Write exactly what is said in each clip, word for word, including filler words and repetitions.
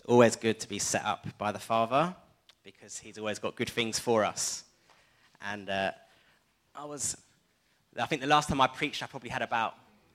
always good to be set up by the Father because he's always got good things for us. And uh, I was, I think the last time I preached, I probably had about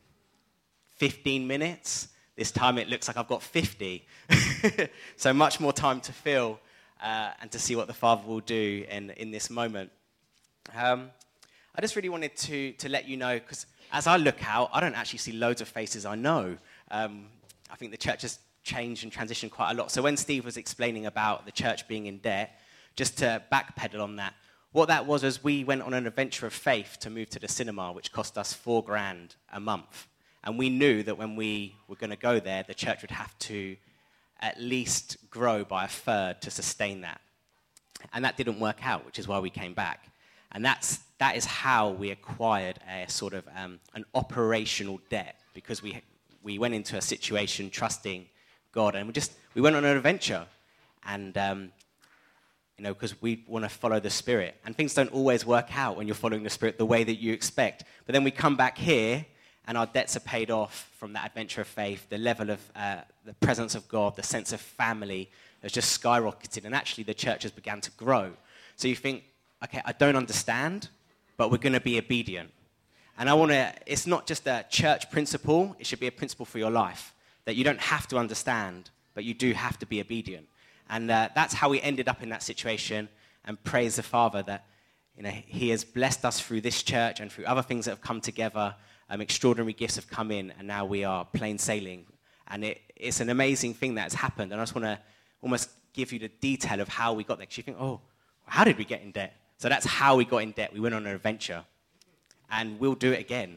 fifteen minutes. This time it looks like I've got fifty. So much more time to fill uh, and to see what the Father will do in, in this moment. Um, I just really wanted to, to let you know, because as I look out, I don't actually see loads of faces I know. Um, I think the church has changed and transitioned quite a lot. So when Steve was explaining about the church being in debt, just to backpedal on that, what that was is we went on an adventure of faith to move to the cinema, which cost us four grand a month. And we knew that when we were going to go there, the church would have to at least grow by a third to sustain that. And that didn't work out, which is why we came back. And that's that is how we acquired a sort of um, an operational debt, because we we went into a situation trusting God, and we just we went on an adventure, and um, you know, because we want to follow the Spirit, and things don't always work out when you're following the Spirit the way that you expect. But then we come back here, and our debts are paid off from that adventure of faith. The level of uh, the presence of God, the sense of family has just skyrocketed, and actually the church has begun to grow. So you think, okay, I don't understand, but we're going to be obedient. And I want to, it's not just a church principle, it should be a principle for your life, that you don't have to understand, but you do have to be obedient. And uh, that's how we ended up in that situation, and praise the Father that, you know, he has blessed us through this church and through other things that have come together. Um, extraordinary gifts have come in, and now we are plain sailing. And it, it's an amazing thing that has happened, and I just want to almost give you the detail of how we got there, because you think, oh, how did we get in debt? So that's how we got in debt. We went on an adventure, and we'll do it again.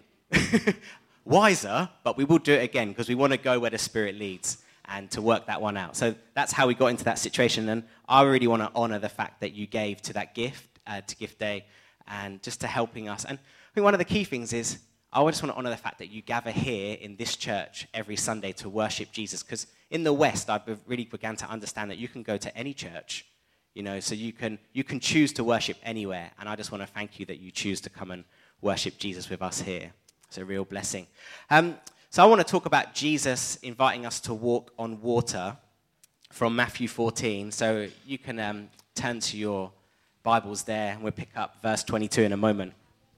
Wiser, but we will do it again, because we want to go where the Spirit leads and to work that one out. So that's how we got into that situation, and I really want to honor the fact that you gave to that gift, uh, to Gift Day, and just to helping us. And I think one of the key things is I just want to honor the fact that you gather here in this church every Sunday to worship Jesus, because in the West, I've really began to understand that you can go to any church, you know, so you can you can choose to worship anywhere, and I just want to thank you that you choose to come and worship Jesus with us here. It's a real blessing. Um, so I want to talk about Jesus inviting us to walk on water from Matthew fourteen. So you can um, turn to your Bibles there, and we'll pick up verse twenty-two in a moment.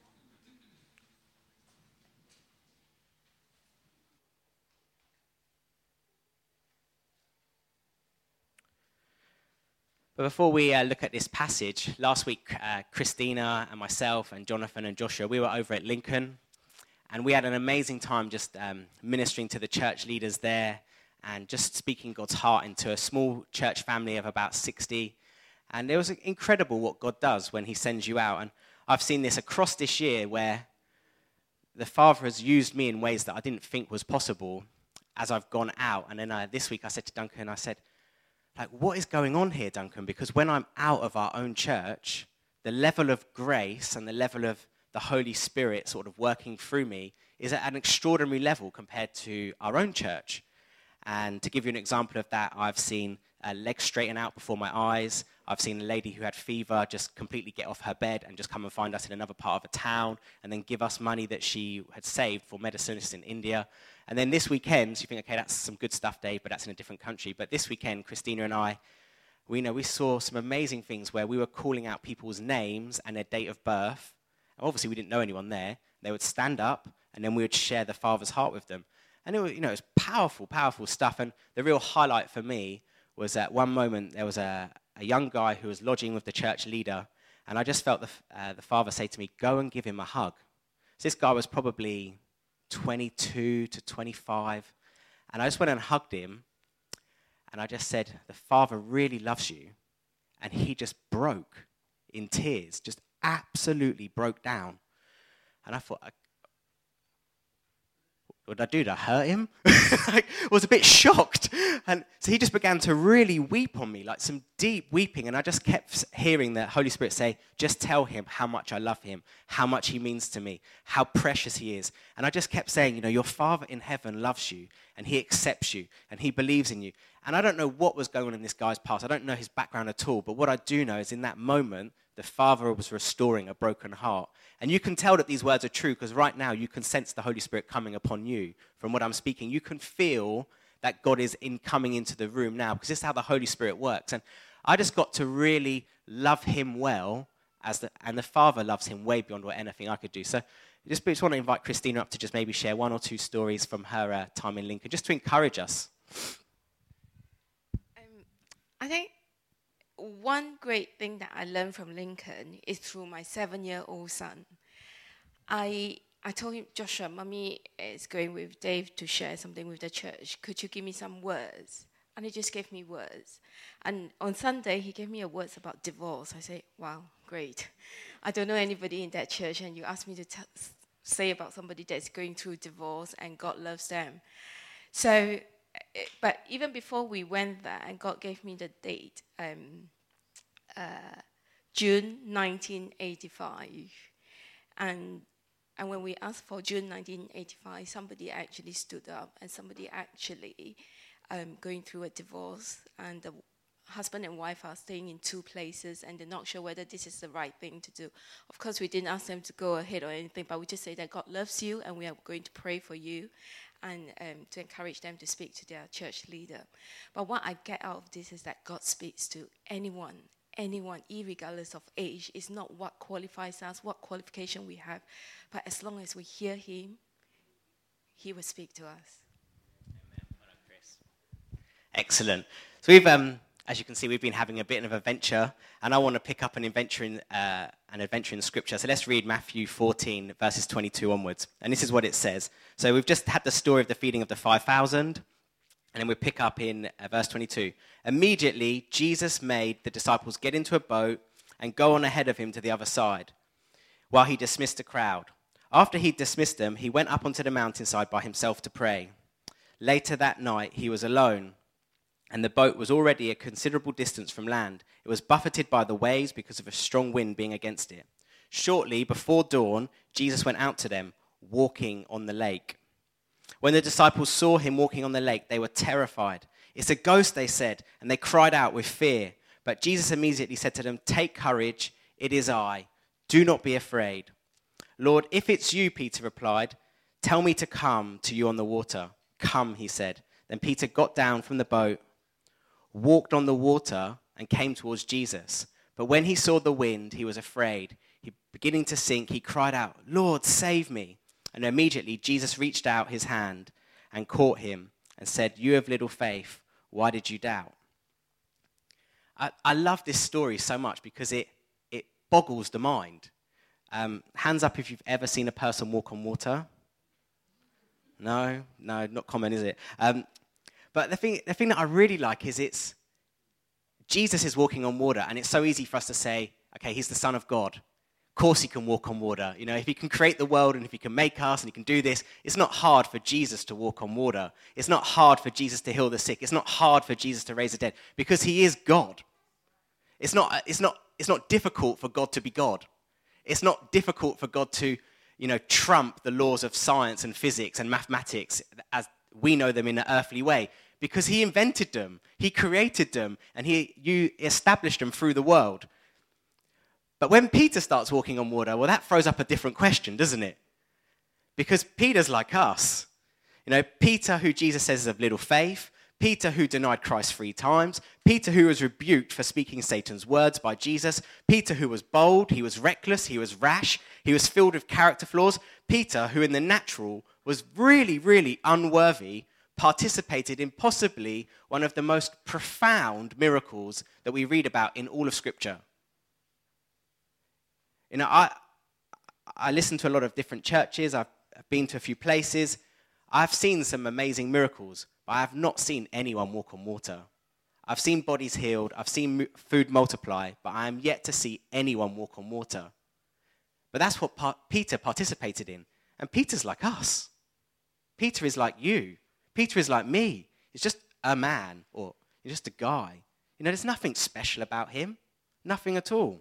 But before we uh, look at this passage, last week, uh, Christina and myself and Jonathan and Joshua, we were over at Lincoln, and we had an amazing time just um, ministering to the church leaders there and just speaking God's heart into a small church family of about sixty. And it was incredible what God does when he sends you out. And I've seen this across this year where the Father has used me in ways that I didn't think was possible as I've gone out. And then uh, this week I said to Duncan, I said, like, what is going on here, Duncan? Because when I'm out of our own church, the level of grace and the level of the Holy Spirit sort of working through me is at an extraordinary level compared to our own church. And to give you an example of that, I've seen a leg straighten out before my eyes. I've seen a lady who had fever just completely get off her bed and just come and find us in another part of a town and then give us money that she had saved for medicines in India. And then this weekend, so you think, okay, that's some good stuff, Dave, but that's in a different country. But this weekend, Christina and I, we know we saw some amazing things where we were calling out people's names and their date of birth. And obviously, we didn't know anyone there. They would stand up, and then we would share the Father's heart with them. And it was, you know, it was powerful, powerful stuff. And the real highlight for me was at one moment there was a, a young guy who was lodging with the church leader, and I just felt the, uh, the Father say to me, go and give him a hug. So this guy was probably twenty-two to twenty-five, and I just went and hugged him, and I just said, the Father really loves you, and he just broke in tears, just absolutely broke down. And I thought, what did I do? Did I hurt him? I was a bit shocked. And so he just began to really weep on me, like some deep weeping. And I just kept hearing the Holy Spirit say, just tell him how much I love him, how much he means to me, how precious he is. And I just kept saying, you know, your Father in heaven loves you, and he accepts you, and he believes in you. And I don't know what was going on in this guy's past. I don't know his background at all. But what I do know is in that moment, the Father was restoring a broken heart. And you can tell that these words are true because right now you can sense the Holy Spirit coming upon you from what I'm speaking. You can feel that God is in coming into the room now, because this is how the Holy Spirit works. And I just got to really love him well, as the, and the Father loves him way beyond what anything I could do. So I just, just want to invite Christina up to just maybe share one or two stories from her uh, time in Lincoln, just to encourage us. Um, I think one great thing that I learned from Lincoln is through my seven-year-old son. I I told him, Joshua, Mummy is going with Dave to share something with the church. Could you give me some words? And he just gave me words. And on Sunday, he gave me a words about divorce. I said, wow, great. I don't know anybody in that church, and you asked me to t- say about somebody that's going through divorce and God loves them. So, but even before we went there, and God gave me the date, um, uh, June nineteen eighty-five. And And when we asked for June nineteen eighty-five, somebody actually stood up, and somebody actually um, going through a divorce, and the husband and wife are staying in two places, and they're not sure whether this is the right thing to do. Of course, we didn't ask them to go ahead or anything, but we just say that God loves you, and we are going to pray for you, and um, to encourage them to speak to their church leader. But what I get out of this is that God speaks to anyone, anyone, irregardless of age. It's not what qualifies us, what qualification we have, but as long as we hear him, he will speak to us. Excellent. So we've, um, as you can see, we've been having a bit of an adventure, and I want to pick up an adventure in uh, an adventure in Scripture. So let's read Matthew fourteen, verses twenty-two onwards. And this is what it says. So we've just had the story of the feeding of the five thousand, and then we pick up in uh, verse twenty-two. Immediately, Jesus made the disciples get into a boat and go on ahead of him to the other side, while he dismissed the crowd. After he dismissed them, he went up onto the mountainside by himself to pray. Later that night, he was alone, and the boat was already a considerable distance from land. It was buffeted by the waves because of a strong wind being against it. Shortly before dawn, Jesus went out to them, walking on the lake. When the disciples saw him walking on the lake, they were terrified. "It's a ghost," they said, and they cried out with fear. But Jesus immediately said to them, "Take courage, it is I. Do not be afraid." "Lord, if it's you," Peter replied, "tell me to come to you on the water." "Come," he said. Then Peter got down from the boat, walked on the water, and came towards Jesus. But when he saw the wind, he was afraid. He, beginning to sink, he cried out, "Lord, save me." And immediately Jesus reached out his hand and caught him and said, "You have little faith, why did you doubt?" I, I love this story so much because it, it boggles the mind. Um, hands up if you've ever seen a person walk on water. No? No, not common, is it? Um, but the thing, the thing that I really like is it's Jesus is walking on water, and it's so easy for us to say, okay, he's the Son of God. Of course he can walk on water. You know, if he can create the world and if he can make us and he can do this, it's not hard for Jesus to walk on water. It's not hard for Jesus to heal the sick. It's not hard for Jesus to raise the dead because he is God. It's not, it's not, it's not difficult for God to be God. It's not difficult for God to, you know, trump the laws of science and physics and mathematics as we know them in an earthly way because he invented them, he created them, and he you established them through the world. But when Peter starts walking on water, well, that throws up a different question, doesn't it? Because Peter's like us. You know, Peter, who Jesus says is of little faith, Peter, who denied Christ three times, Peter, who was rebuked for speaking Satan's words by Jesus, Peter, who was bold, he was reckless, he was rash, he was filled with character flaws, Peter, who in the natural was really, really unworthy, participated in possibly one of the most profound miracles that we read about in all of Scripture. You know, I I listen to a lot of different churches. I've been to a few places. I've seen some amazing miracles, but I have not seen anyone walk on water. I've seen bodies healed. I've seen food multiply, but I am yet to see anyone walk on water. But that's what pa- Peter participated in. And Peter's like us. Peter is like you. Peter is like me. He's just a man, or he's just a guy. You know, there's nothing special about him. Nothing at all.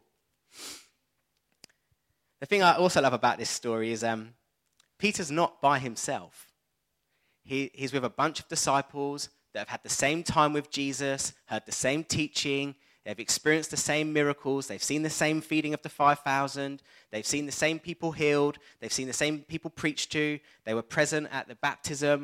The thing I also love about this story is um, Peter's not by himself. He, he's with a bunch of disciples that have had the same time with Jesus, heard the same teaching, they've experienced the same miracles, they've seen the same feeding of the five thousand, they've seen the same people healed, they've seen the same people preached to, they were present at the baptism.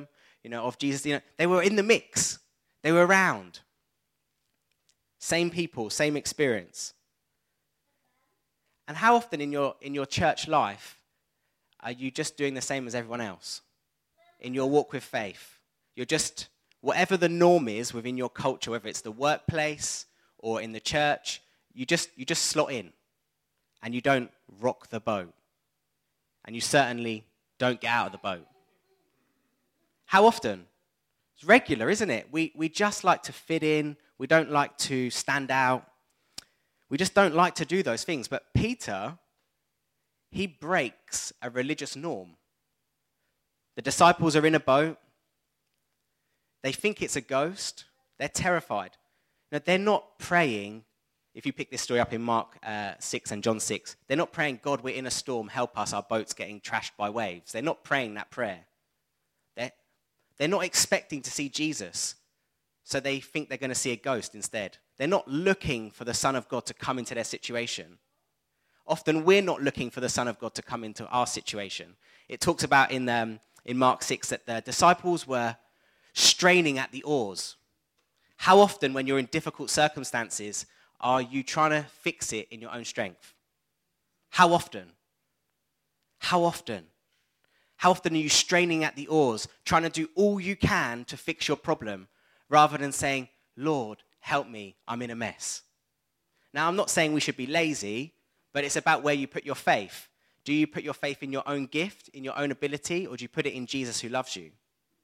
you know, of Jesus, you know, they were in the mix. They were around. Same people, same experience. And how often in your in your church life are you just doing the same as everyone else? In your walk with faith, you're just, whatever the norm is within your culture, whether it's the workplace or in the church, you just you just slot in and you don't rock the boat. And you certainly don't get out of the boat. How often? It's regular, isn't it? We we just like to fit in. We don't like to stand out. We just don't like to do those things. But Peter, he breaks a religious norm. The disciples are in a boat. They think it's a ghost. They're terrified. Now, they're not praying, if you pick this story up in Mark uh, six and John six, they're not praying, God, we're in a storm, help us, our boat's getting trashed by waves. They're not praying that prayer. They're, they're not expecting to see Jesus, so they think they're going to see a ghost instead. They're not looking for the Son of God to come into their situation. Often we're not looking for the Son of God to come into our situation. It talks about in, um, in Mark six that the disciples were straining at the oars. How often when you're in difficult circumstances are you trying to fix it in your own strength? How often? How often? How often are you straining at the oars, trying to do all you can to fix your problem, rather than saying, Lord, help me, I'm in a mess. Now, I'm not saying we should be lazy, but it's about where you put your faith. Do you put your faith in your own gift, in your own ability, or do you put it in Jesus who loves you?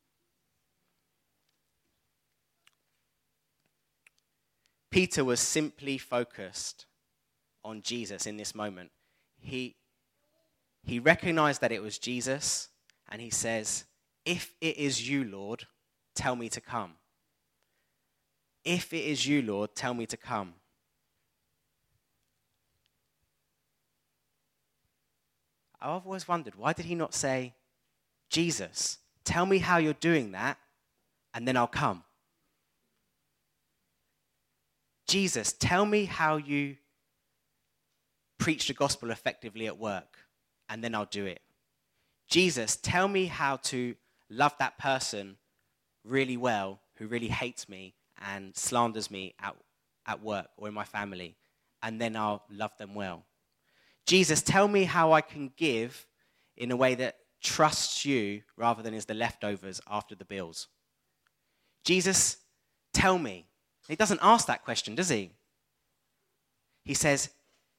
Peter was simply focused on Jesus in this moment. He, he recognized that it was Jesus, and he says, if it is you, Lord, tell me to come. If it is you, Lord, tell me to come. I've always wondered, why did he not say, Jesus, tell me how you're doing that, and then I'll come. Jesus, tell me how you preach the gospel effectively at work, and then I'll do it. Jesus, tell me how to love that person really well who really hates me and slanders me at, at work or in my family, and then I'll love them well. Jesus, tell me how I can give in a way that trusts you rather than is the leftovers after the bills. Jesus, tell me. He doesn't ask that question, does he? He says,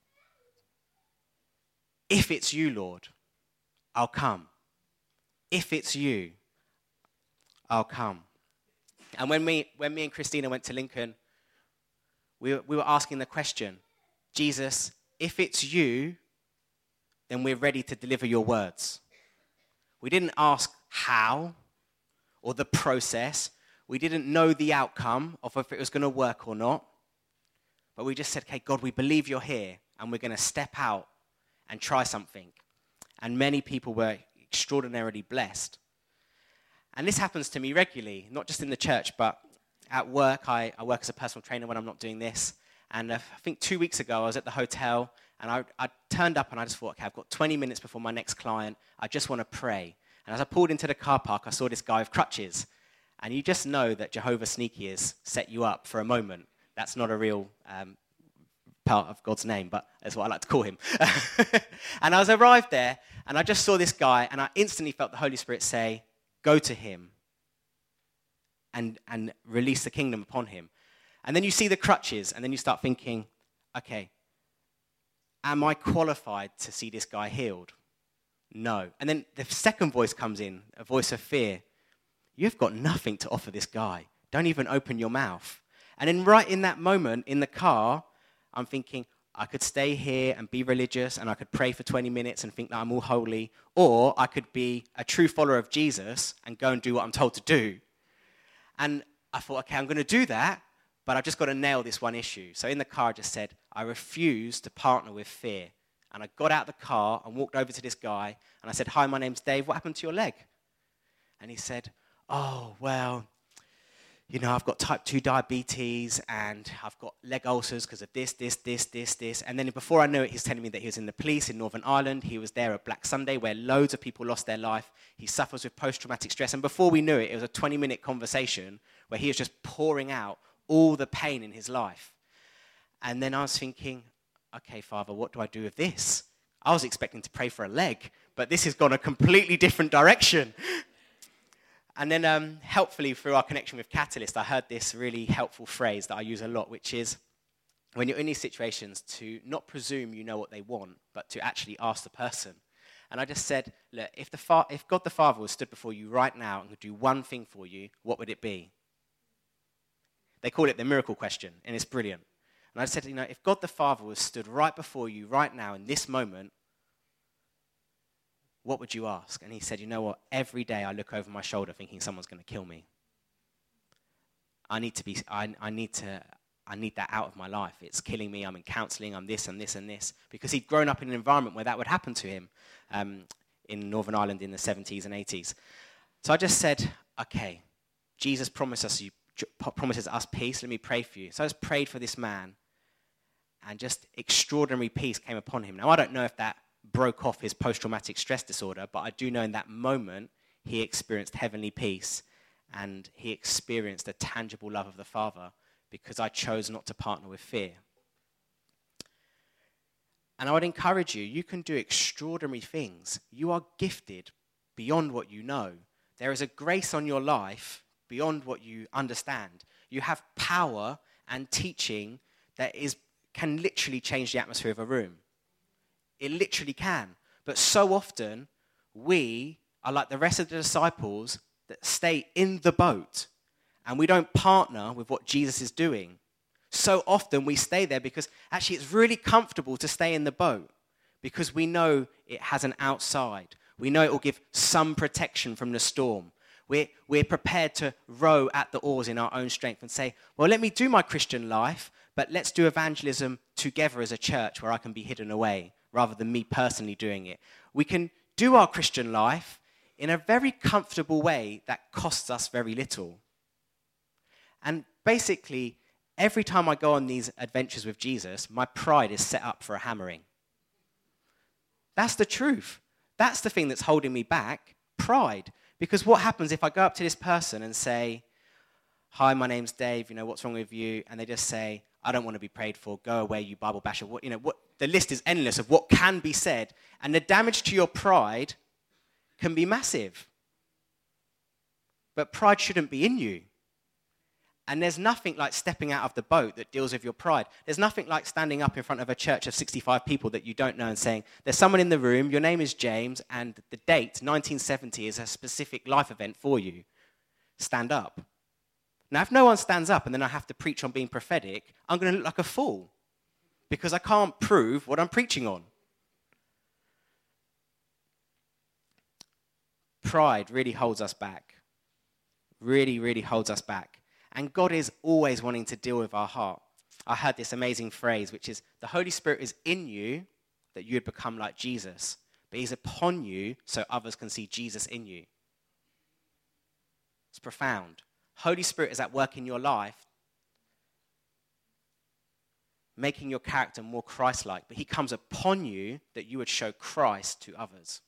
if it's you, Lord, I'll come. If it's you, I'll come. And when me, when me and Christina went to Lincoln, we were, we were asking the question, Jesus, if it's you, then we're ready to deliver your words. We didn't ask how or the process. We didn't know the outcome of if it was going to work or not. But we just said, okay, God, we believe you're here, and we're going to step out and try something. And many people were extraordinarily blessed. And this happens to me regularly, not just in the church, but at work. I, I work as a personal trainer when I'm not doing this. And uh, I think two weeks ago, I was at the hotel, and I, I turned up, and I just thought, okay, I've got twenty minutes before my next client. I just want to pray. And as I pulled into the car park, I saw this guy with crutches. And you just know that Jehovah Sneaky has set you up for a moment. That's not a real um, part of God's name, but that's what I like to call him. And I was arrived there, and I just saw this guy, and I instantly felt the Holy Spirit say, go to him and, and release the kingdom upon him. And then you see the crutches, and then you start thinking, okay, am I qualified to see this guy healed? No. And then the second voice comes in, a voice of fear. You've got nothing to offer this guy. Don't even open your mouth. And then right in that moment in the car, I'm thinking, I could stay here and be religious, and I could pray for twenty minutes and think that I'm all holy, or I could be a true follower of Jesus and go and do what I'm told to do. And I thought, okay, I'm going to do that, but I've just got to nail this one issue. So in the car, I just said, I refuse to partner with fear. And I got out of the car and walked over to this guy, and I said, hi, my name's Dave. What happened to your leg? And he said, oh, well, you know, I've got type two diabetes and I've got leg ulcers because of this, this, this, this, this. And then before I knew it, he's telling me that he was in the police in Northern Ireland. He was there at Black Sunday where loads of people lost their life. He suffers with post-traumatic stress. And before we knew it, it was a twenty-minute conversation where he was just pouring out all the pain in his life. And then I was thinking, okay, Father, what do I do with this? I was expecting to pray for a leg, but this has gone a completely different direction. And then um, helpfully through our connection with Catalyst, I heard this really helpful phrase that I use a lot, which is when you're in these situations to not presume you know what they want, but to actually ask the person. And I just said, look, if, the fa- if God the Father was stood before you right now and could do one thing for you, what would it be? They call it the miracle question, and it's brilliant. And I said, you know, if God the Father was stood right before you right now in this moment, what would you ask? And he said, you know what? Every day I look over my shoulder thinking someone's going to kill me. I need to be, I, I need to, I need that out of my life. It's killing me. I'm in counseling. I'm this and this and this. Because he'd grown up in an environment where that would happen to him um, in Northern Ireland in the seventies and eighties. So I just said, okay, Jesus promised us, you, promises us peace. Let me pray for you. So I just prayed for this man, and just extraordinary peace came upon him. Now, I don't know if that broke off his post-traumatic stress disorder, but I do know in that moment he experienced heavenly peace and he experienced a tangible love of the Father because I chose not to partner with fear. And I would encourage you, you can do extraordinary things. You are gifted beyond what you know. There is a grace on your life beyond what you understand. You have power and teaching that is can literally change the atmosphere of a room. It literally can. But so often, we are like the rest of the disciples that stay in the boat and we don't partner with what Jesus is doing. So often we stay there because actually it's really comfortable to stay in the boat because we know it has an outside. We know it will give some protection from the storm. We're, we're prepared to row at the oars in our own strength and say, well, let me do my Christian life, but let's do evangelism together as a church where I can be hidden away, rather than me personally doing it. We can do our Christian life in a very comfortable way that costs us very little. And basically, every time I go on these adventures with Jesus, my pride is set up for a hammering. That's the truth. That's the thing that's holding me back, pride. Because what happens if I go up to this person and say, hi, my name's Dave, you know, what's wrong with you? And they just say, I don't want to be prayed for, go away, you Bible basher. What, you know, what, the list is endless of what can be said. And the damage to your pride can be massive. But pride shouldn't be in you. And there's nothing like stepping out of the boat that deals with your pride. There's nothing like standing up in front of a church of sixty-five people that you don't know and saying, there's someone in the room, your name is James, and the date, nineteen seventy, is a specific life event for you. Stand up. Now, if no one stands up and then I have to preach on being prophetic, I'm going to look like a fool because I can't prove what I'm preaching on. Pride really holds us back. Really, really holds us back. And God is always wanting to deal with our heart. I heard this amazing phrase, which is, the Holy Spirit is in you that you would become like Jesus, but he's upon you so others can see Jesus in you. It's profound. Holy Spirit is at work in your life, making your character more Christ-like, but he comes upon you that you would show Christ to others.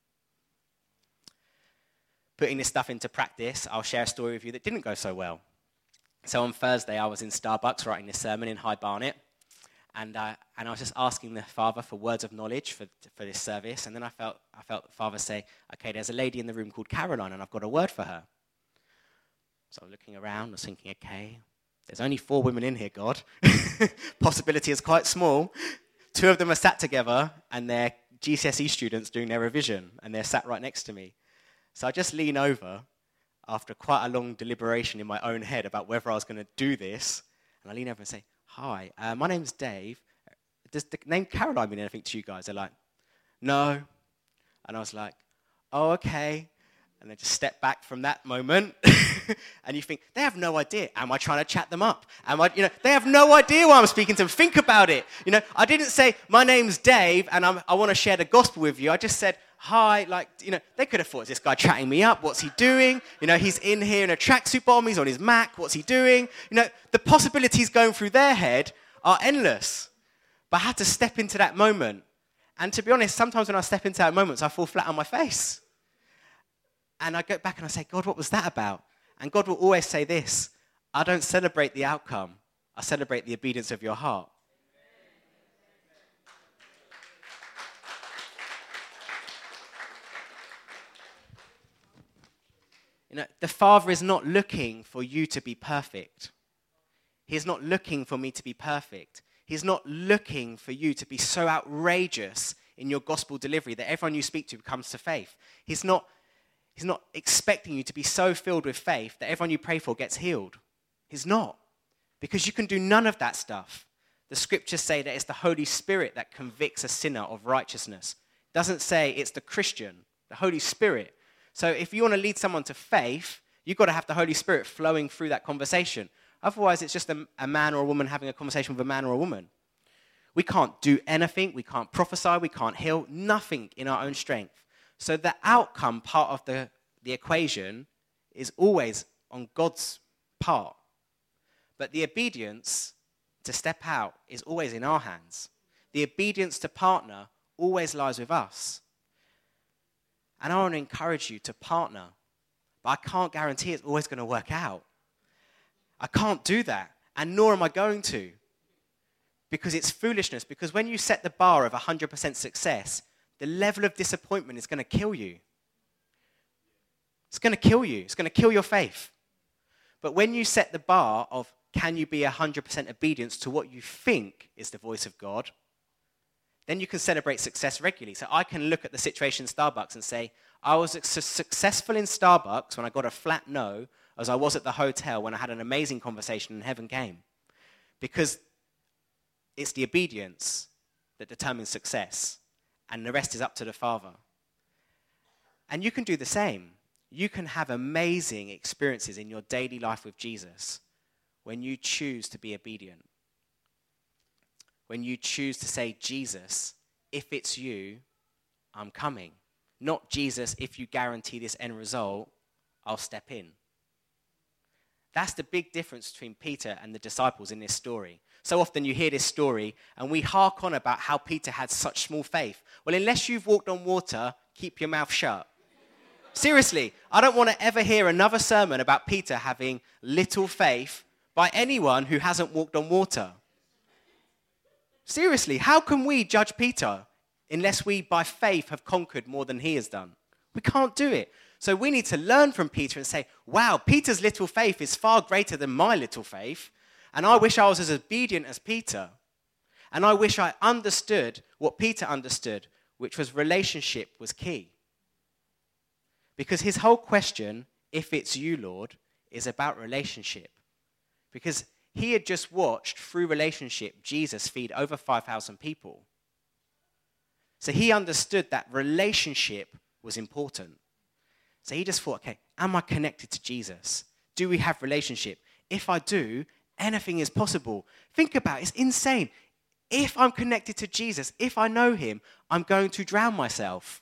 Putting this stuff into practice, I'll share a story with you that didn't go so well. So on Thursday, I was in Starbucks writing this sermon in High Barnet, and uh, and I was just asking the Father for words of knowledge for for this service, and then I felt I felt the Father say, okay, there's a lady in the room called Caroline, and I've got a word for her. So I'm looking around, I was thinking, okay, there's only four women in here, God. Possibility is quite small. Two of them are sat together, and they're G C S E students doing their revision, and they're sat right next to me. So I just lean over, after quite a long deliberation in my own head about whether I was going to do this, and I lean over and say, hi, uh, my name's Dave. Does the name Caroline mean anything to you guys? They're like, no. And I was like, oh, okay. And then just step back from that moment. And you think, they have no idea. Am I trying to chat them up? Am I, you know, they have no idea why I'm speaking to them. Think about it. You know, I didn't say, my name's Dave, and I'm, I want to share the gospel with you. I just said, hi, like, you know, they could have thought, is this guy chatting me up? What's he doing? You know, he's in here in a tracksuit bottom, he's on his Mac, what's he doing? You know, the possibilities going through their head are endless. But I had to step into that moment. And to be honest, sometimes when I step into that moment, I fall flat on my face. And I go back and I say, God, what was that about? And God will always say this, I don't celebrate the outcome, I celebrate the obedience of your heart. You know, the Father is not looking for you to be perfect. He's not looking for me to be perfect. He's not looking for you to be so outrageous in your gospel delivery that everyone you speak to comes to faith. He's not, he's not expecting you to be so filled with faith that everyone you pray for gets healed. He's not. Because you can do none of that stuff. The scriptures say that it's the Holy Spirit that convicts a sinner of righteousness. It doesn't say it's the Christian, the Holy Spirit. So if you want to lead someone to faith, you've got to have the Holy Spirit flowing through that conversation. Otherwise, it's just a, a man or a woman having a conversation with a man or a woman. We can't do anything. We can't prophesy. We can't heal. Nothing in our own strength. So the outcome part of the, the equation is always on God's part. But the obedience to step out is always in our hands. The obedience to partner always lies with us. And I want to encourage you to partner. But I can't guarantee it's always going to work out. I can't do that. And nor am I going to. Because it's foolishness. Because when you set the bar of one hundred percent success, the level of disappointment is going to kill you. It's going to kill you. It's going to kill your faith. But when you set the bar of can you be one hundred percent obedience to what you think is the voice of God, then you can celebrate success regularly. So I can look at the situation in Starbucks and say, I was as successful in Starbucks when I got a flat no as I was at the hotel when I had an amazing conversation and heaven came. Because it's the obedience that determines success, and the rest is up to the Father. And you can do the same. You can have amazing experiences in your daily life with Jesus when you choose to be obedient. When you choose to say, Jesus, if it's you, I'm coming. Not Jesus, if you guarantee this end result, I'll step in. That's the big difference between Peter and the disciples in this story. So often you hear this story and we hark on about how Peter had such small faith. Well, unless you've walked on water, keep your mouth shut. Seriously, I don't want to ever hear another sermon about Peter having little faith by anyone who hasn't walked on water. Seriously, how can we judge Peter unless we, by faith, have conquered more than he has done? We can't do it. So we need to learn from Peter and say, wow, Peter's little faith is far greater than my little faith, and I wish I was as obedient as Peter. And I wish I understood what Peter understood, which was relationship was key. Because his whole question, if it's you, Lord, is about relationship. Because he had just watched, through relationship, Jesus feed over five thousand people. So he understood that relationship was important. So he just thought, okay, am I connected to Jesus? Do we have relationship? If I do, anything is possible. Think about it, it's insane. If I'm connected to Jesus, if I know him, I'm going to drown myself.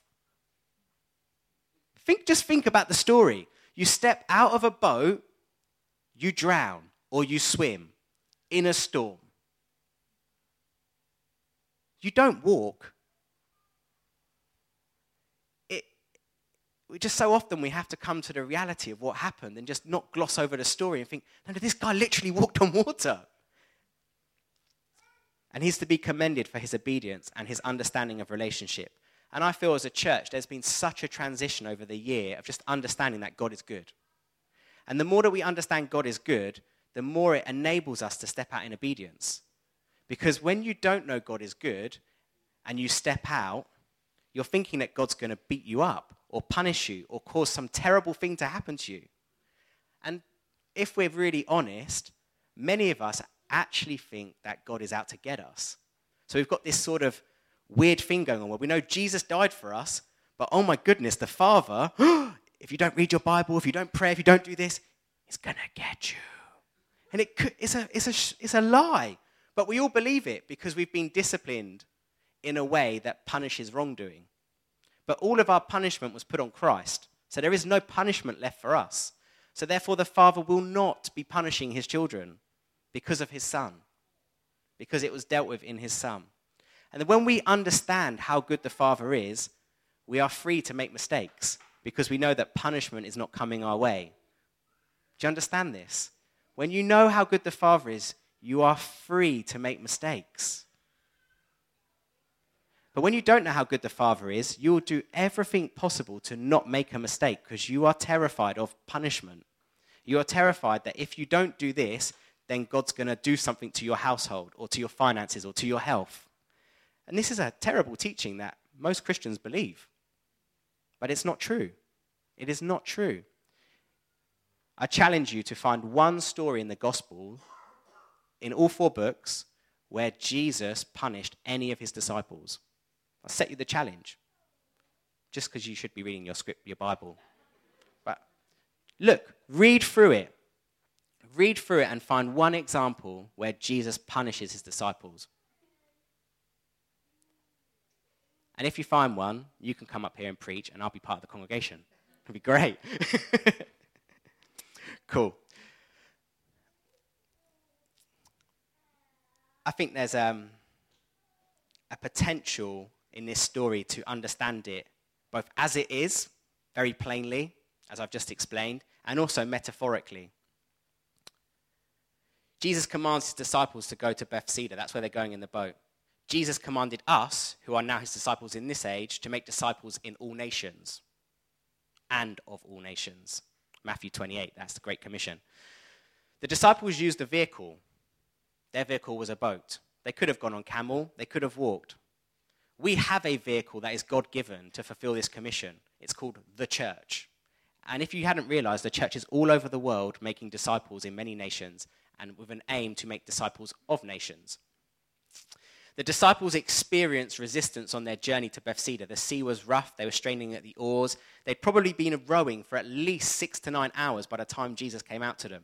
Think, just think about the story. You step out of a boat, you drown, or you swim in a storm. You don't walk. It, we just so often we have to come to the reality of what happened and just not gloss over the story and think, no, this guy literally walked on water. And he's to be commended for his obedience and his understanding of relationship. And I feel as a church, there's been such a transition over the year of just understanding that God is good. And the more that we understand God is good, the more it enables us to step out in obedience. Because when you don't know God is good and you step out, you're thinking that God's going to beat you up or punish you or cause some terrible thing to happen to you. And if we're really honest, many of us actually think that God is out to get us. So we've got this sort of weird thing going on where we know Jesus died for us, but oh my goodness, the Father, if you don't read your Bible, if you don't pray, if you don't do this, it's going to get you. And it could, it's, a, it's, a, it's a lie. But we all believe it because we've been disciplined in a way that punishes wrongdoing. But all of our punishment was put on Christ. So there is no punishment left for us. So therefore the Father will not be punishing his children because of his Son, because it was dealt with in his Son. And then when we understand how good the Father is, we are free to make mistakes because we know that punishment is not coming our way. Do you understand this? When you know how good the Father is, you are free to make mistakes. But when you don't know how good the Father is, you will do everything possible to not make a mistake because you are terrified of punishment. You are terrified that if you don't do this, then God's going to do something to your household or to your finances or to your health. And this is a terrible teaching that most Christians believe. But it's not true. It is not true. I challenge you to find one story in the gospel, in all four books, where Jesus punished any of his disciples. I'll set you the challenge, just because you should be reading your script, your Bible. But look, read through it. Read through it and find one example where Jesus punishes his disciples. And if you find one, you can come up here and preach, and I'll be part of the congregation. It'll be great. Cool. I think there's um, a potential in this story to understand it both as it is, very plainly, as I've just explained, and also metaphorically. Jesus commands his disciples to go to Bethsaida. That's where they're going in the boat. Jesus commanded us, who are now his disciples in this age, to make disciples in all nations and of all nations. Matthew twenty-eight, that's the Great Commission. The disciples used a vehicle. Their vehicle was a boat. They could have gone on camel. They could have walked. We have a vehicle that is God-given to fulfill this commission. It's called the church. And if you hadn't realized, the church is all over the world making disciples in many nations and with an aim to make disciples of nations. The disciples experienced resistance on their journey to Bethsaida. The sea was rough. They were straining at the oars. They'd probably been rowing for at least six to nine hours by the time Jesus came out to them.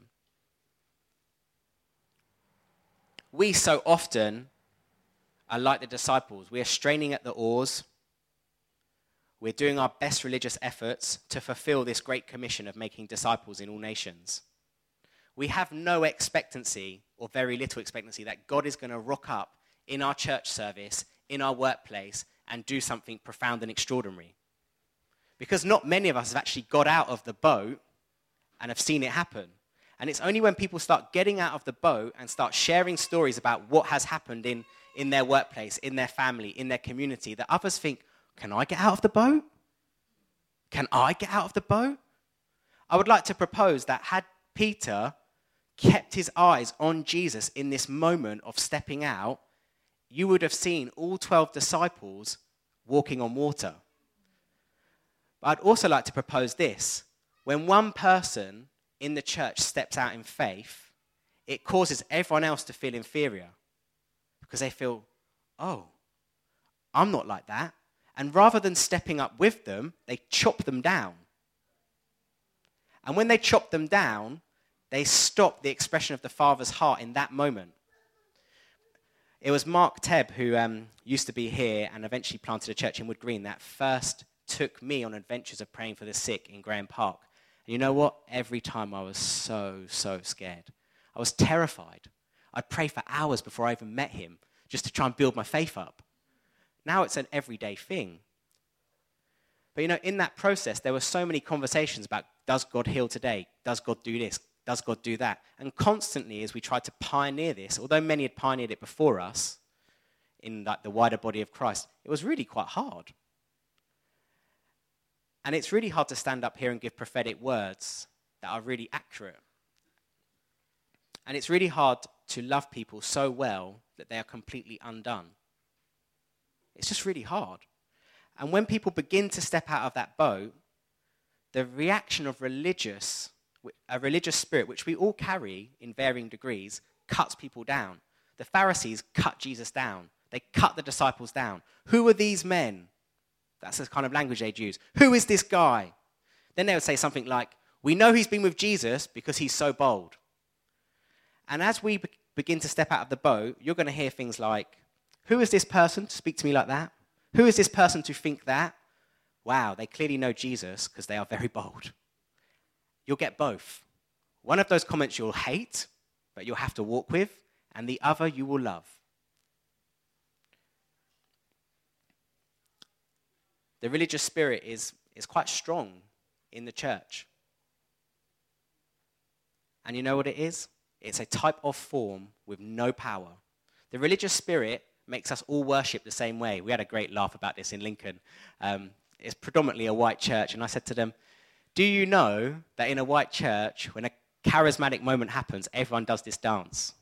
We so often are like the disciples. We are straining at the oars. We're doing our best religious efforts to fulfill this great commission of making disciples in all nations. We have no expectancy, or very little expectancy, that God is going to rock up in our church service, in our workplace, and do something profound and extraordinary. Because not many of us have actually got out of the boat and have seen it happen. And it's only when people start getting out of the boat and start sharing stories about what has happened in, in their workplace, in their family, in their community, that others think, can I get out of the boat? Can I get out of the boat? I would like to propose that had Peter kept his eyes on Jesus in this moment of stepping out, you would have seen all twelve disciples walking on water. But I'd also like to propose this. When one person in the church steps out in faith, it causes everyone else to feel inferior because they feel, oh, I'm not like that. And rather than stepping up with them, they chop them down. And when they chop them down, they stop the expression of the Father's heart in that moment. It was Mark Tebb, who um, used to be here and eventually planted a church in Wood Green, that first took me on adventures of praying for the sick in Graham Park. And you know what? Every time I was so, so scared. I was terrified. I'd pray for hours before I even met him just to try and build my faith up. Now it's an everyday thing. But you know, in that process, there were so many conversations about, does God heal today? Does God do this? Does God do that? And constantly, as we tried to pioneer this, although many had pioneered it before us, in like the wider body of Christ, it was really quite hard. And it's really hard to stand up here and give prophetic words that are really accurate. And it's really hard to love people so well that they are completely undone. It's just really hard. And when people begin to step out of that boat, the reaction of religious, a religious spirit, which we all carry in varying degrees, cuts people down. The Pharisees cut Jesus down. They cut the disciples down. Who are these men? That's the kind of language they'd use. Who is this guy? Then they would say something like, we know he's been with Jesus because he's so bold. And as we be- begin to step out of the boat, you're going to hear things like, who is this person to speak to me like that? Who is this person to think that? wow, they clearly know Jesus because they are very bold. You'll get both. One of those comments you'll hate, but you'll have to walk with, and the other you will love. The religious spirit is, is quite strong in the church. And you know what it is? It's a type of form with no power. The religious spirit makes us all worship the same way. We had a great laugh about this in Lincoln. Um, it's predominantly a white church, and I said to them, do you know that in a white church, when a charismatic moment happens, everyone does this dance?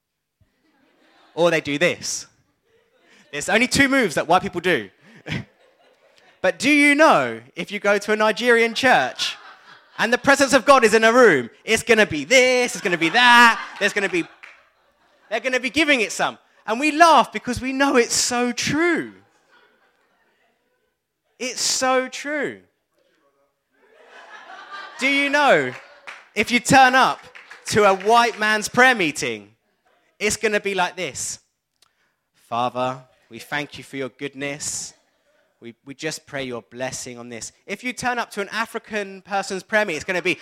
Or they do this. There's only two moves that white people do. But do you know, if you go to a Nigerian church and the presence of God is in a room, it's going to be this, it's going to be that, there's going to be, they're going to be giving it some. And we laugh because we know it's so true. It's so true. Do you know, if you turn up to a white man's prayer meeting, it's going to be like this. Father, we thank you for your goodness. We, we just pray your blessing on this. If you turn up to an African person's prayer meeting, it's going to be,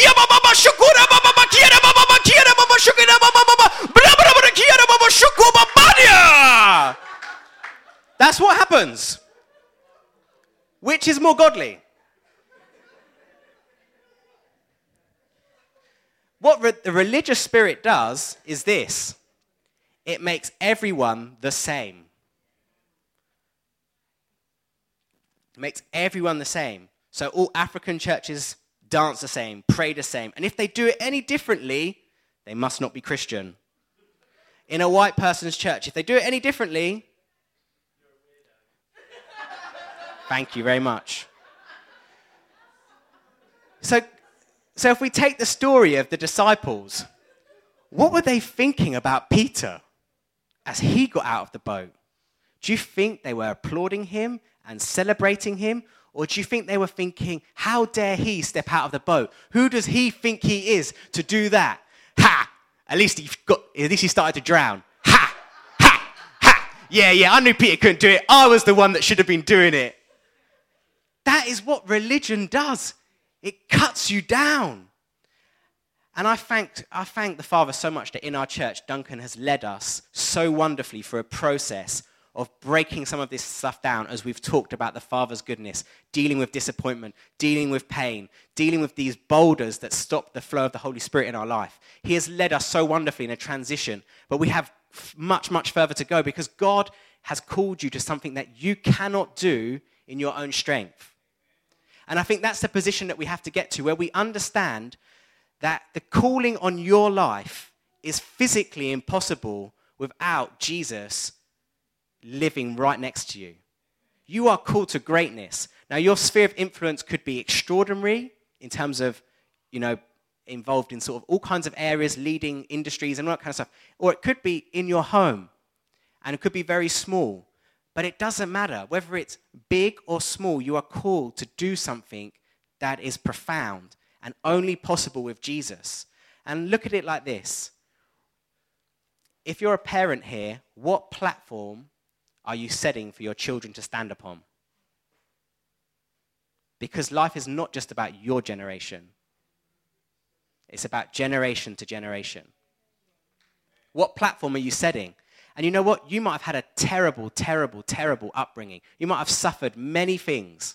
that's what happens. Which is more godly? What re- the religious spirit does is this. It makes everyone the same. It makes everyone the same. So all African churches dance the same, pray the same. And if they do it any differently, they must not be Christian. In a white person's church, if they do it any differently, thank you very much. So, so if we take the story of the disciples, what were they thinking about Peter as he got out of the boat? Do you think they were applauding him and celebrating him? Or do you think they were thinking, how dare he step out of the boat? Who does he think he is to do that? Ha! At least he got, at least he started to drown. Ha! Ha! Ha! Yeah, yeah, I knew Peter couldn't do it. I was the one that should have been doing it. That is what religion does. It cuts you down. And I thank, I thank the Father so much that in our church, Duncan has led us so wonderfully through a process of breaking some of this stuff down as we've talked about the Father's goodness, dealing with disappointment, dealing with pain, dealing with these boulders that stop the flow of the Holy Spirit in our life. He has led us so wonderfully in a transition, but we have much, much further to go because God has called you to something that you cannot do in your own strength. And I think that's the position that we have to get to, where we understand that the calling on your life is physically impossible without Jesus living right next to you. You are called to greatness. Now, your sphere of influence could be extraordinary in terms of, you know, involved in sort of all kinds of areas, leading industries and all that kind of stuff. Or it could be in your home, and it could be very small. But it doesn't matter. Whether it's big or small, you are called to do something that is profound and only possible with Jesus. And look at it like this. If you're a parent here, what platform are you setting for your children to stand upon? Because life is not just about your generation. It's about generation to generation. What platform are you setting? And you know what? You might have had a terrible, terrible, terrible upbringing. You might have suffered many things.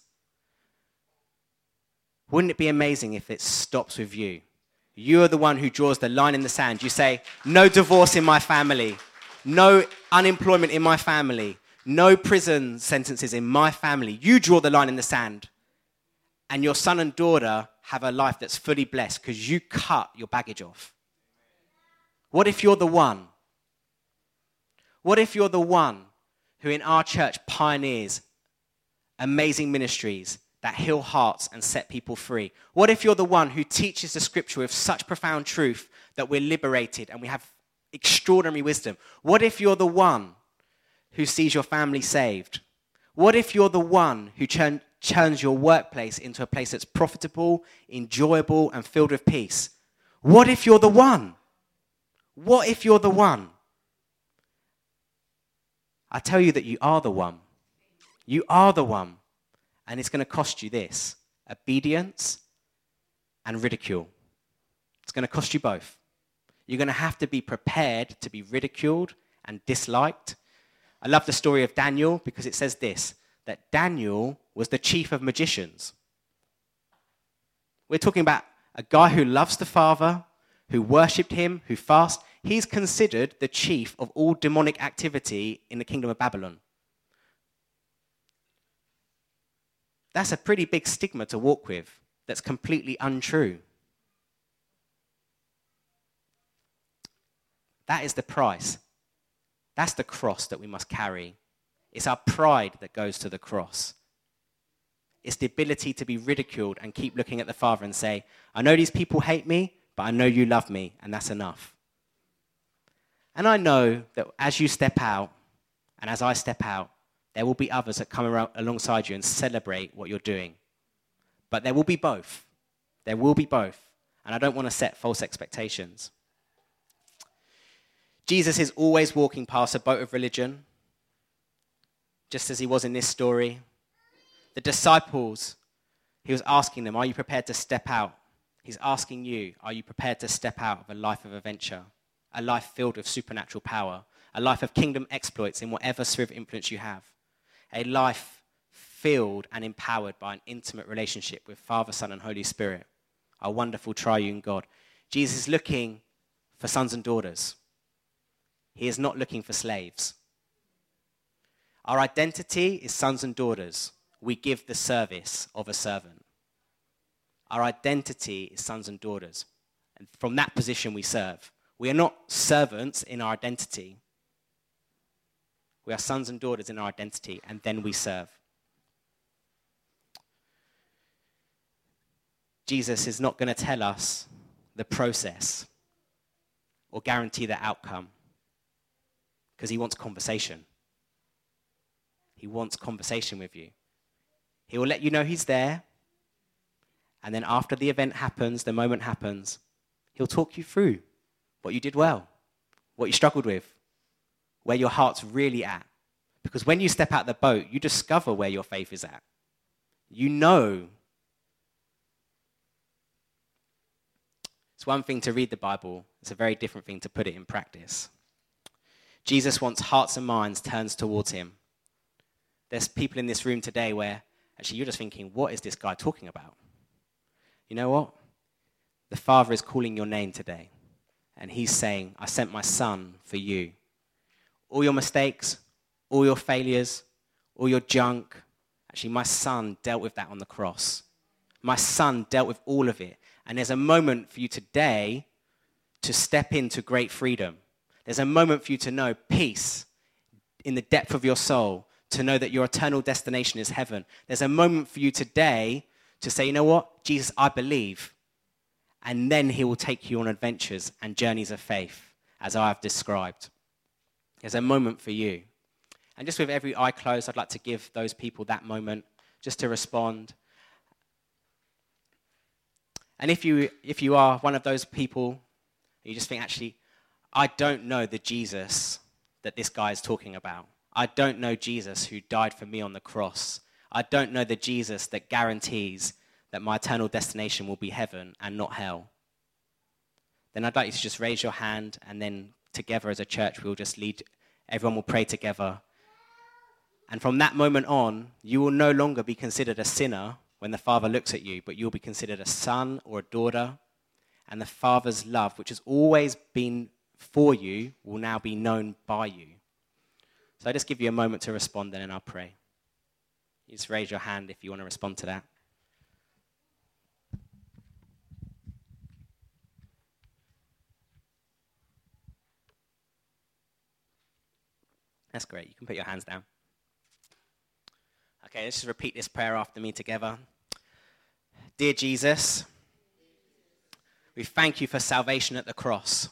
Wouldn't it be amazing if it stops with you? You are the one who draws the line in the sand. You say, no divorce in my family. No unemployment in my family. No prison sentences in my family. You draw the line in the sand. And your son and daughter have a life that's fully blessed because you cut your baggage off. What if you're the one? What if you're the one who in our church pioneers amazing ministries that heal hearts and set people free? What if you're the one who teaches the scripture with such profound truth that we're liberated and we have extraordinary wisdom? What if you're the one who sees your family saved? What if you're the one who turn, turns your workplace into a place that's profitable, enjoyable, and filled with peace? What if you're the one? What if you're the one? I tell you that you are the one. You are the one. And it's going to cost you this: obedience and ridicule. It's going to cost you both. You're going to have to be prepared to be ridiculed and disliked. I love the story of Daniel because it says this, that Daniel was the chief of magicians. We're talking about a guy who loves the Father, who worshipped him, who fasts. He's considered the chief of all demonic activity in the kingdom of Babylon. That's a pretty big stigma to walk with that's completely untrue. That is the price. That's the cross that we must carry. It's our pride that goes to the cross. It's the ability to be ridiculed and keep looking at the Father and say, I know these people hate me, but I know you love me, and that's enough. And I know that as you step out, and as I step out, there will be others that come around alongside you and celebrate what you're doing. But there will be both. There will be both. And I don't want to set false expectations. Jesus is always walking past a boat of religion, just as he was in this story. The disciples, he was asking them, are you prepared to step out? He's asking you, are you prepared to step out of a life of adventure, a life filled with supernatural power, a life of kingdom exploits in whatever sphere of influence you have, a life filled and empowered by an intimate relationship with Father, Son, and Holy Spirit, our wonderful triune God. Jesus is looking for sons and daughters. He is not looking for slaves. Our identity is sons and daughters. We give the service of a servant. Our identity is sons and daughters. And from that position we serve. We are not servants in our identity. We are sons and daughters in our identity, and then we serve. Jesus is not going to tell us the process or guarantee the outcome, because he wants conversation. He wants conversation with you. He will let you know he's there, and then after the event happens, the moment happens, he'll talk you through what you did well, what you struggled with, where your heart's really at. Because when you step out the boat, you discover where your faith is at. You know. It's one thing to read the Bible. It's a very different thing to put it in practice. Jesus wants hearts and minds turned towards him. There's people in this room today where actually you're just thinking, what is this guy talking about? You know what? The Father is calling your name today. And he's saying, I sent my son for you. All your mistakes, all your failures, all your junk. Actually, my son dealt with that on the cross. My son dealt with all of it. And there's a moment for you today to step into great freedom. There's a moment for you to know peace in the depth of your soul, to know that your eternal destination is heaven. There's a moment for you today to say, you know what, Jesus, I believe. And then he will take you on adventures and journeys of faith, as I have described. There's a moment for you. And just with every eye closed, I'd like to give those people that moment just to respond. And if you if you are one of those people, you just think, actually, I don't know the Jesus that this guy is talking about. I don't know Jesus who died for me on the cross. I don't know the Jesus that guarantees that my eternal destination will be heaven and not hell. Then I'd like you to just raise your hand, and then together as a church, we'll just lead, everyone will pray together. And from that moment on, you will no longer be considered a sinner when the Father looks at you, but you'll be considered a son or a daughter, and the Father's love, which has always been for you, will now be known by you. So I just give you a moment to respond, and then I'll pray. You just raise your hand if you want to respond to that. That's great. You can put your hands down. Okay, let's just repeat this prayer after me together. Dear Jesus, we thank you for salvation at the cross.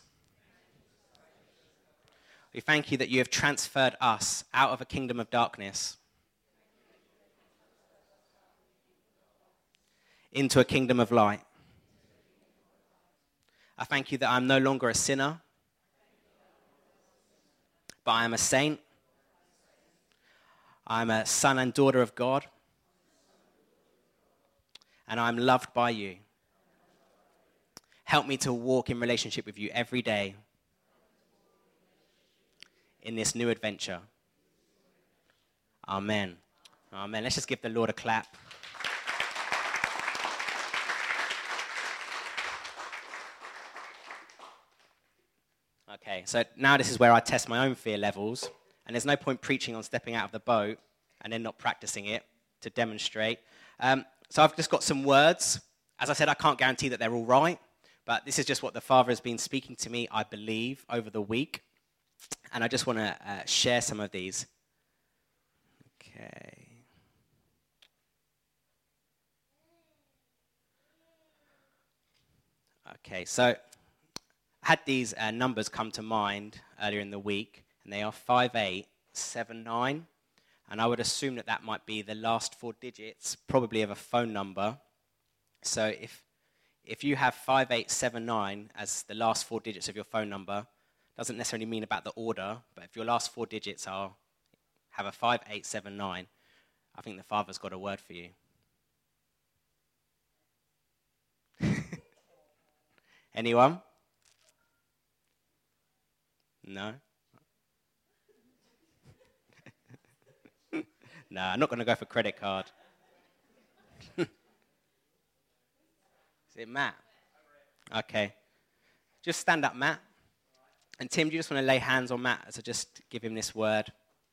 We thank you that you have transferred us out of a kingdom of darkness into a kingdom of light. I thank you that I'm no longer a sinner, but I am a saint. I'm a son and daughter of God, and I'm loved by you. Help me to walk in relationship with you every day in this new adventure. Amen. Amen. Let's just give the Lord a clap. Okay, so now this is where I test my own fear levels, and there's no point preaching on stepping out of the boat and then not practicing it to demonstrate. Um, so I've just got some words. As I said, I can't guarantee that they're all right, but this is just what the Father has been speaking to me, I believe, over the week. And I just want to uh, share some of these. Okay. Okay, so I had these uh, numbers come to mind earlier in the week, and they are five eight seven nine. And I would assume that that might be the last four digits, probably of a phone number. So if if you have five eight seven nine as the last four digits of your phone number, doesn't necessarily mean about the order, but if your last four digits are have a five eight seven nine, I think the Father's got a word for you. Anyone? No? No, I'm not going to go for credit card. Is it Matt? Okay. Just stand up, Matt. And Tim, do you just want to lay hands on Matt to just give him this word?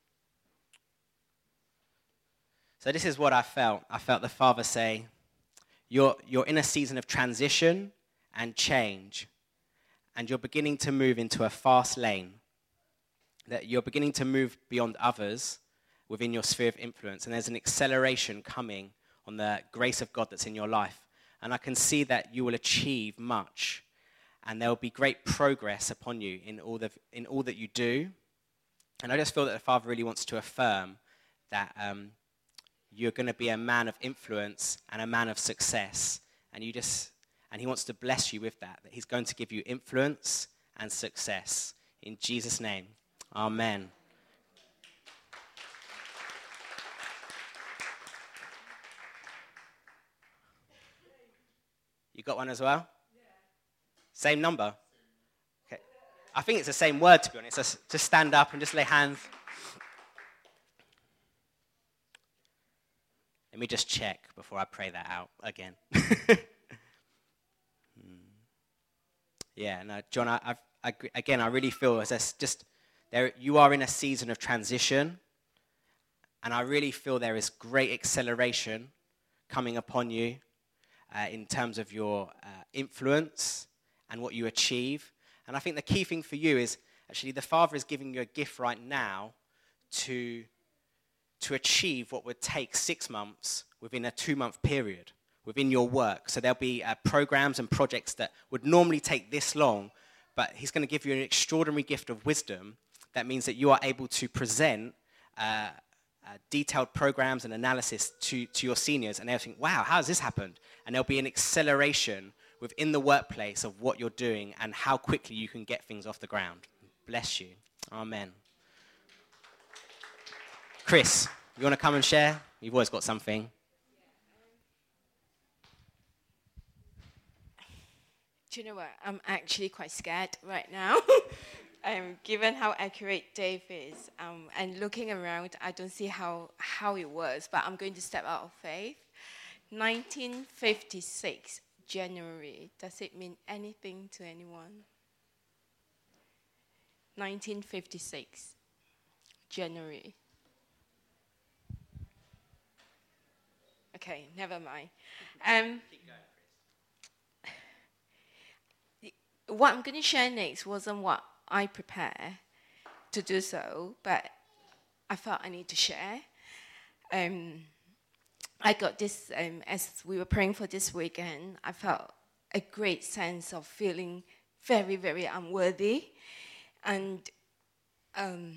So this is what I felt. I felt the Father say, you're, you're in a season of transition and change, and you're beginning to move into a fast lane, that you're beginning to move beyond others within your sphere of influence, and there's an acceleration coming on the grace of God that's in your life. And I can see that you will achieve much, and there will be great progress upon you in all, the, in all that you do. And I just feel that the Father really wants to affirm that um, you're going to be a man of influence and a man of success, and you just, and he wants to bless you with that, that he's going to give you influence and success. In Jesus' name, amen. You got one as well? Yeah. Same number? Okay. I think it's the same word, to be honest. Just, just stand up and just lay hands. Let me just check before I pray that out again. Yeah, no, John, I, I've, I, again, I really feel as this just there. You are in a season of transition, and I really feel there is great acceleration coming upon you. Uh, in terms of your uh, influence and what you achieve. And I think the key thing for you is actually the Father is giving you a gift right now to, to achieve what would take six months within a two-month period within your work. So there'll be uh, programs and projects that would normally take this long, but he's going to give you an extraordinary gift of wisdom that means that you are able to present uh, Uh, detailed programs and analysis to, to your seniors, and they'll think, wow, how has this happened? And there'll be an acceleration within the workplace of what you're doing and how quickly you can get things off the ground. Bless you. Amen. Chris, you want to come and share? You've always got something. Do you know what? I'm actually quite scared right now. Um, given how accurate Dave is, um, and looking around, I don't see how, how it works, but I'm going to step out of faith. nineteen fifty-six, January. Does it mean anything to anyone? nineteen fifty-six, January. Okay, never mind. Um, Keep going, Chris. What I'm going to share next wasn't what I prepare to do so, but I felt I need to share. Um, I got this, um, as we were praying for this weekend, I felt a great sense of feeling very, very unworthy. And um,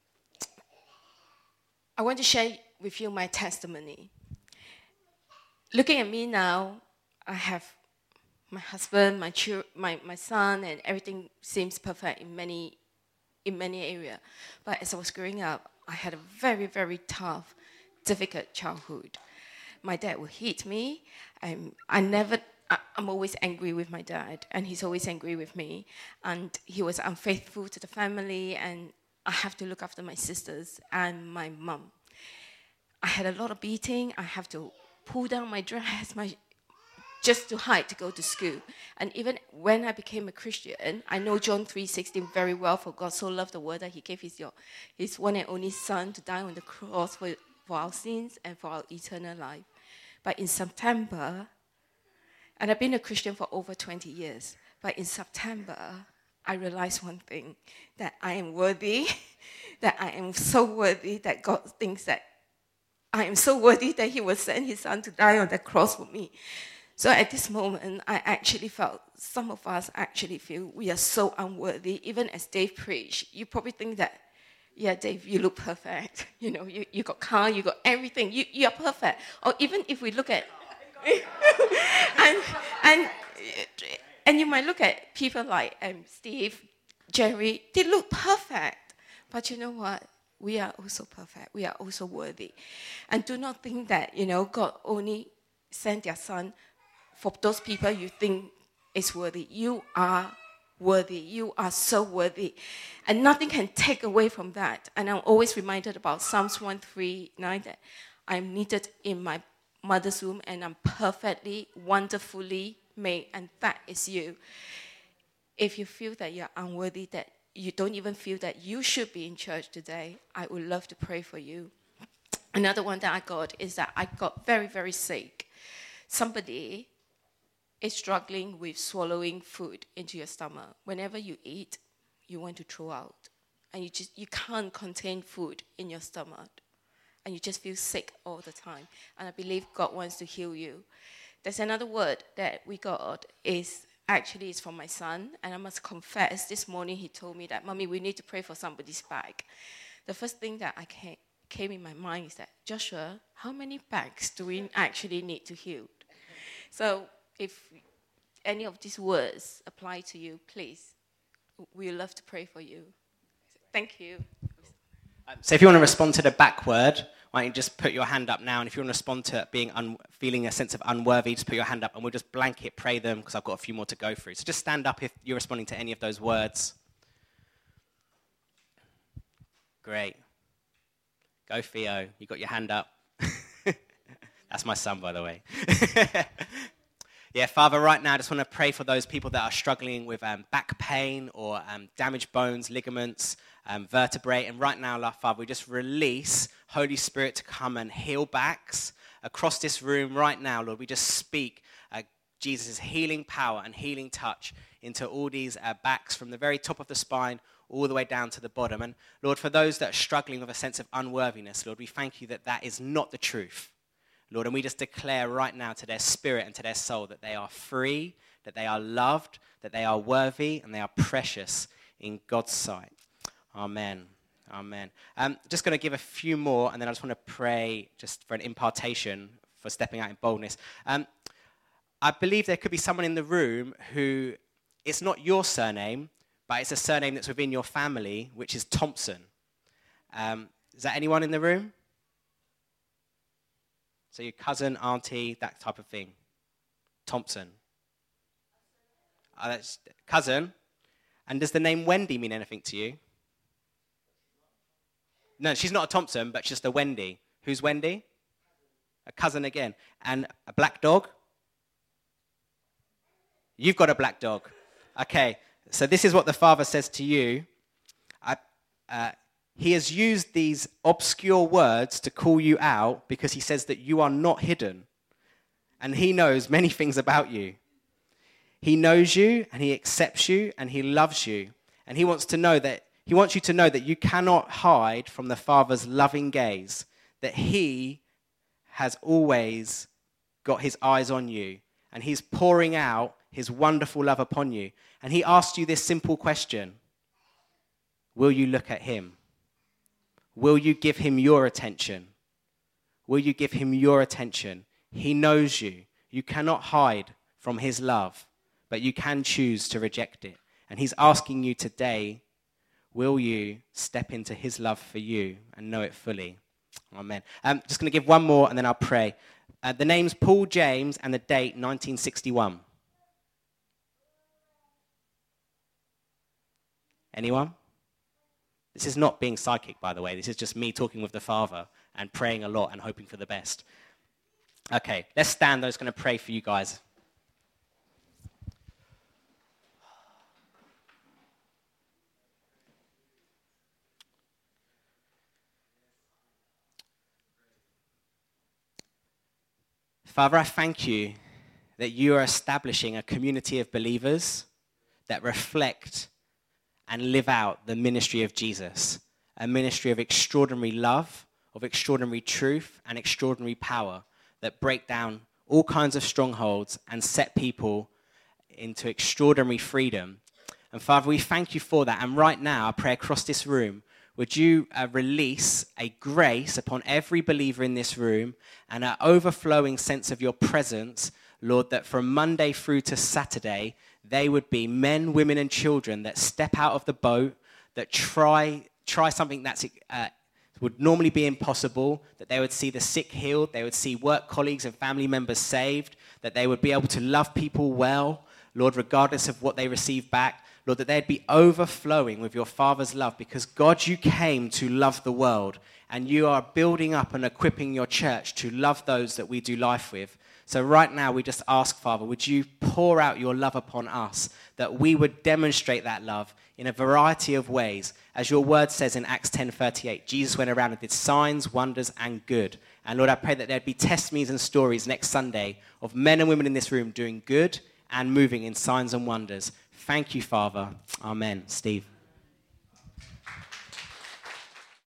I want to share with you my testimony. Looking at me now, I have my husband, my, chil- my my son, and everything seems perfect in many in many areas. But as I was growing up, I had a very, very tough, difficult childhood. My dad would hit me. Um, I never, I, I'm always angry with my dad, and he's always angry with me. And he was unfaithful to the family, and I have to look after my sisters and my mum. I had a lot of beating. I have to pull down my dress, my just to hide to go to school. And even when I became a Christian, I know John three sixteen very well. For God so loved the world that he gave his, his one and only son to die on the cross for, for our sins and for our eternal life. But in September, and I've been a Christian for over twenty years, but in September, I realized one thing, that I am worthy, that I am so worthy that God thinks that I am so worthy that he will send his son to die on the cross for me. So at this moment, I actually felt, some of us actually feel we are so unworthy. Even as Dave preached, you probably think that, yeah, Dave, you look perfect. You know, you, you got car, you got everything. You, you are perfect. Or even if we look at, and, and, and you might look at people like um, Steve, Jerry, they look perfect. But you know what? We are also perfect. We are also worthy. And do not think that, you know, God only sent their son for those people you think is worthy. You are worthy. You are so worthy. And nothing can take away from that. And I'm always reminded about Psalms one thirty-nine that I'm knitted in my mother's womb and I'm perfectly, wonderfully made. And that is you. If you feel that you're unworthy, that you don't even feel that you should be in church today, I would love to pray for you. Another one that I got is that I got very, very sick. Somebody is struggling with swallowing food into your stomach. Whenever you eat, you want to throw out. And you just you can't contain food in your stomach. And you just feel sick all the time. And I believe God wants to heal you. There's another word that we got is actually it's from my son. And I must confess, this morning he told me that, Mommy, we need to pray for somebody's back. The first thing that I came, came in my mind is that, Joshua, how many backs do we actually need to heal? So if any of these words apply to you, please, we'd love to pray for you. Thank you. Um, so if you want to respond to the back word, why don't you just put your hand up now, and if you want to respond to being un- feeling a sense of unworthy, just put your hand up, and we'll just blanket pray them, because I've got a few more to go through. So just stand up if you're responding to any of those words. Great. Go, Theo. You got your hand up. That's my son, by the way. Yeah, Father, right now I just want to pray for those people that are struggling with um, back pain or um, damaged bones, ligaments, um, vertebrae. And right now, Lord Father, we just release Holy Spirit to come and heal backs across this room right now, Lord. We just speak uh, Jesus' healing power and healing touch into all these uh, backs from the very top of the spine all the way down to the bottom. And Lord, for those that are struggling with a sense of unworthiness, Lord, we thank you that that is not the truth. Lord, and we just declare right now to their spirit and to their soul that they are free, that they are loved, that they are worthy, and they are precious in God's sight. Amen. Amen. I'm um, just going to give a few more, and then I just want to pray just for an impartation for stepping out in boldness. Um, I believe there could be someone in the room who, it's not your surname, but it's a surname that's within your family, which is Thompson. Um, is that anyone in the room? So your cousin, auntie, that type of thing. Thompson. Oh, that's cousin. And does the name Wendy mean anything to you? No, she's not a Thompson, but just a Wendy. Who's Wendy? A cousin again. And a black dog? You've got a black dog. Okay, so this is what the Father says to you. I, uh, He has used these obscure words to call you out because he says that you are not hidden. And he knows many things about you. He knows you and he accepts you and he loves you. And he wants to know that he wants you to know that you cannot hide from the Father's loving gaze, that he has always got his eyes on you and he's pouring out his wonderful love upon you. And he asks you this simple question: will you look at him? Will you give him your attention? Will you give him your attention? He knows you. You cannot hide from his love, but you can choose to reject it. And he's asking you today, will you step into his love for you and know it fully? Amen. I'm just going to give one more and then I'll pray. Uh, the name's Paul James and the date nineteen sixty-one. Anyone? This is not being psychic, by the way. This is just me talking with the Father and praying a lot and hoping for the best. Okay, let's stand. Those going to pray for you guys. Father, I thank you that you are establishing a community of believers that reflect and live out the ministry of Jesus, a ministry of extraordinary love, of extraordinary truth, and extraordinary power that break down all kinds of strongholds and set people into extraordinary freedom. And Father, we thank you for that. And right now, I pray across this room, would you uh, release a grace upon every believer in this room and an overflowing sense of your presence, Lord, that from Monday through to Saturday, they would be men, women, and children that step out of the boat, that try try something that uh, would normally be impossible, that they would see the sick healed, they would see work colleagues and family members saved, that they would be able to love people well, Lord, regardless of what they receive back. Lord, that they'd be overflowing with your Father's love because, God, you came to love the world and you are building up and equipping your church to love those that we do life with. So right now we just ask, Father, would you pour out your love upon us, that we would demonstrate that love in a variety of ways. As your word says in Acts ten thirty-eight, Jesus went around and did signs, wonders, and good. And Lord, I pray that there'd be testimonies and stories next Sunday of men and women in this room doing good and moving in signs and wonders. Thank you, Father. Amen. Steve.